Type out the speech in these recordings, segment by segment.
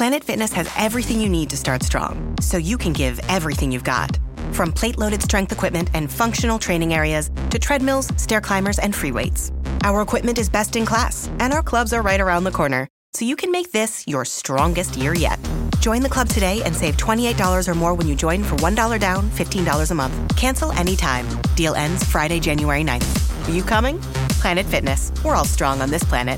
Planet Fitness has everything you need to start strong, so you can give everything you've got. From plate-loaded strength equipment and functional training areas to treadmills, stair climbers, and free weights. Our equipment is best in class, and our clubs are right around the corner, so you can make this your strongest year yet. Join the club today and save $28 or more when you join for $1 down, $15 a month. Cancel anytime. Deal ends Friday, January 9th. Are you coming? Planet Fitness. We're all strong on this planet.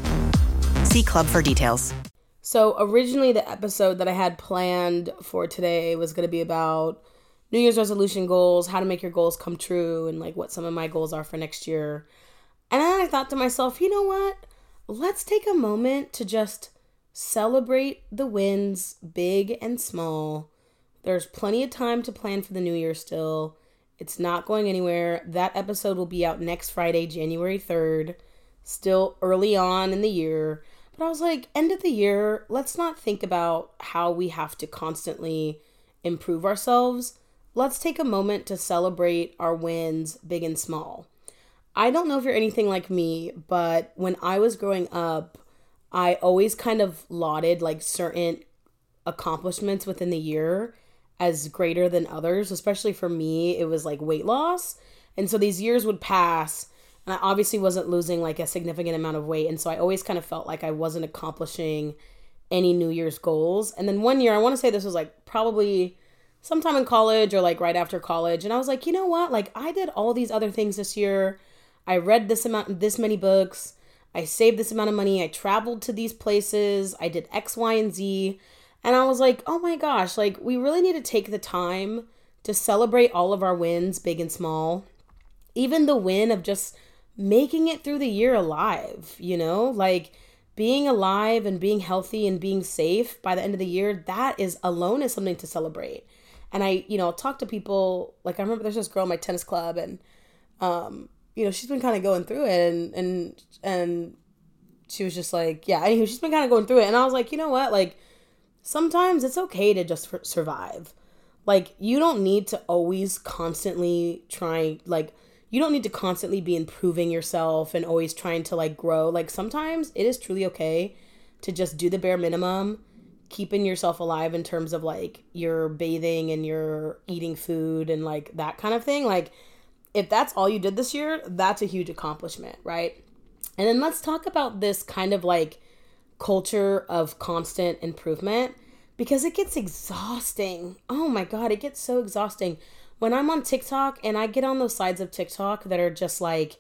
See club for details. So originally the episode that I had planned for today was going to be about New Year's resolution goals, how to make your goals come true, and like what some of my goals are for next year. And then I thought to myself, you know what? Let's take a moment to just celebrate the wins, big and small. There's plenty of time to plan for the new year still. It's not going anywhere. That episode will be out next Friday, January 3rd. Still early on in the year. But I was like, end of the year, let's not think about how we have to constantly improve ourselves. Let's take a moment to celebrate our wins, big and small. I don't know if you're anything like me, but when I was growing up, I always kind of lauded like certain accomplishments within the year as greater than others. Especially for me, it was like weight loss. And so these years would pass and I obviously wasn't losing like a significant amount of weight. And so I always kind of felt like I wasn't accomplishing any New Year's goals. And then one year, I want to say this was like probably sometime in college or like right after college. And I was like, you know what? Like I did all these other things this year. I read this many books. I saved this amount of money. I traveled to these places. I did X, Y, and Z. And I was like, oh my gosh, like we really need to take the time to celebrate all of our wins, big and small. Even the win of just making it through the year alive, you know, like being alive and being healthy and being safe by the end of the year, that is alone is something to celebrate. And I, talk to people, like I remember there's this girl in my tennis club and, she's been kind of going through it and she was just like, yeah, anyway, she's been kind of going through it. And I was like, you know what? Like sometimes it's okay to just survive. Like you don't need to always constantly you don't need to constantly be improving yourself and always trying to like grow. Like sometimes it is truly okay to just do the bare minimum, keeping yourself alive in terms of like you're bathing and you're eating food and like that kind of thing. Like if that's all you did this year, that's a huge accomplishment, right? And then let's talk about this kind of like culture of constant improvement because it gets exhausting. Oh my God, it gets so exhausting. When I'm on TikTok and I get on those sides of TikTok that are just like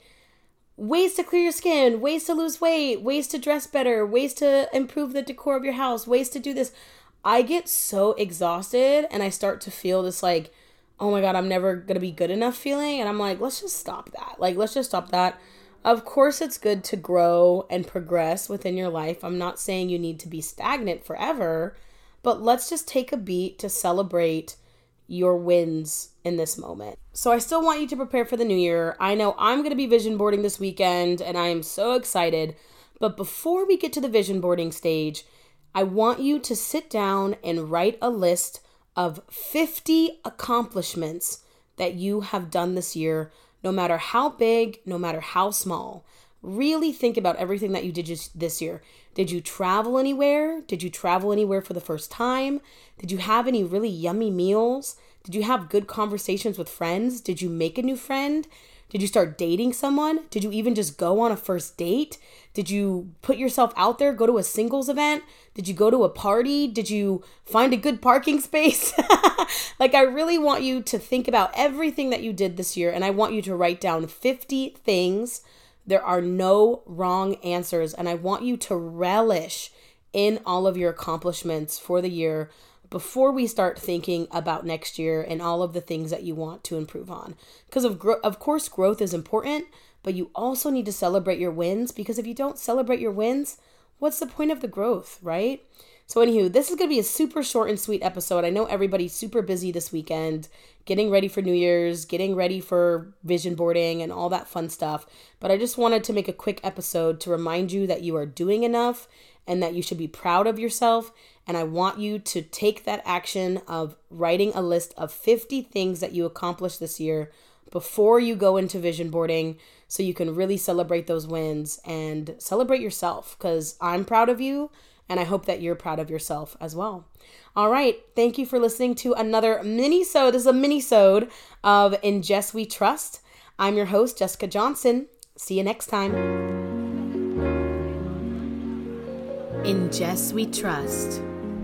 ways to clear your skin, ways to lose weight, ways to dress better, ways to improve the decor of your house, ways to do this, I get so exhausted and I start to feel this like, oh my God, I'm never going to be good enough feeling. And I'm like, let's just stop that. Like, let's just stop that. Of course, it's good to grow and progress within your life. I'm not saying you need to be stagnant forever, but let's just take a beat to celebrate your wins in this moment. So I still want you to prepare for the new year. I know I'm going to be vision boarding this weekend and I am so excited. But before we get to the vision boarding stage, I want you to sit down and write a list of 50 accomplishments that you have done this year, no matter how big, no matter how small. Really think about everything that you did just this year. Did you travel anywhere? Did you travel anywhere for the first time? Did you have any really yummy meals? Did you have good conversations with friends? Did you make a new friend? Did you start dating someone? Did you even just go on a first date? Did you put yourself out there, go to a singles event? Did you go to a party? Did you find a good parking space? Like, I really want you to think about everything that you did this year, and I want you to write down 50 things. There are no wrong answers, and I want you to relish in all of your accomplishments for the year before we start thinking about next year and all of the things that you want to improve on. Because of course, growth is important, but you also need to celebrate your wins, because if you don't celebrate your wins, what's the point of the growth, right? So anywho, this is going to be a super short and sweet episode. I know everybody's super busy this weekend, getting ready for New Year's, getting ready for vision boarding and all that fun stuff. But I just wanted to make a quick episode to remind you that you are doing enough and that you should be proud of yourself. And I want you to take that action of writing a list of 50 things that you accomplished this year before you go into vision boarding, so you can really celebrate those wins and celebrate yourself, because I'm proud of you And I hope that you're proud of yourself as well. All right. Thank you for listening to another mini-sode. This is a mini-sode of In Jess We Trust. I'm your host, Jessica Johnson. See you next time. In Jess We Trust.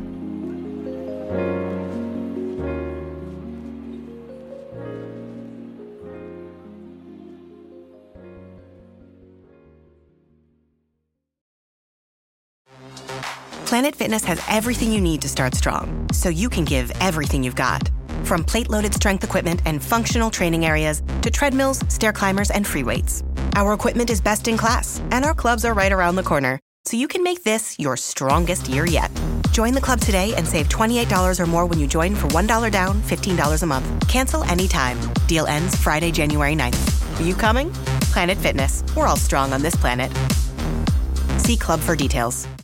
Planet Fitness has everything you need to start strong, so you can give everything you've got. From plate-loaded strength equipment and functional training areas to treadmills, stair climbers, and free weights. Our equipment is best in class, and our clubs are right around the corner, so you can make this your strongest year yet. Join the club today and save $28 or more when you join for $1 down, $15 a month. Cancel anytime. Deal ends Friday, January 9th. Are you coming? Planet Fitness. We're all strong on this planet. See club for details.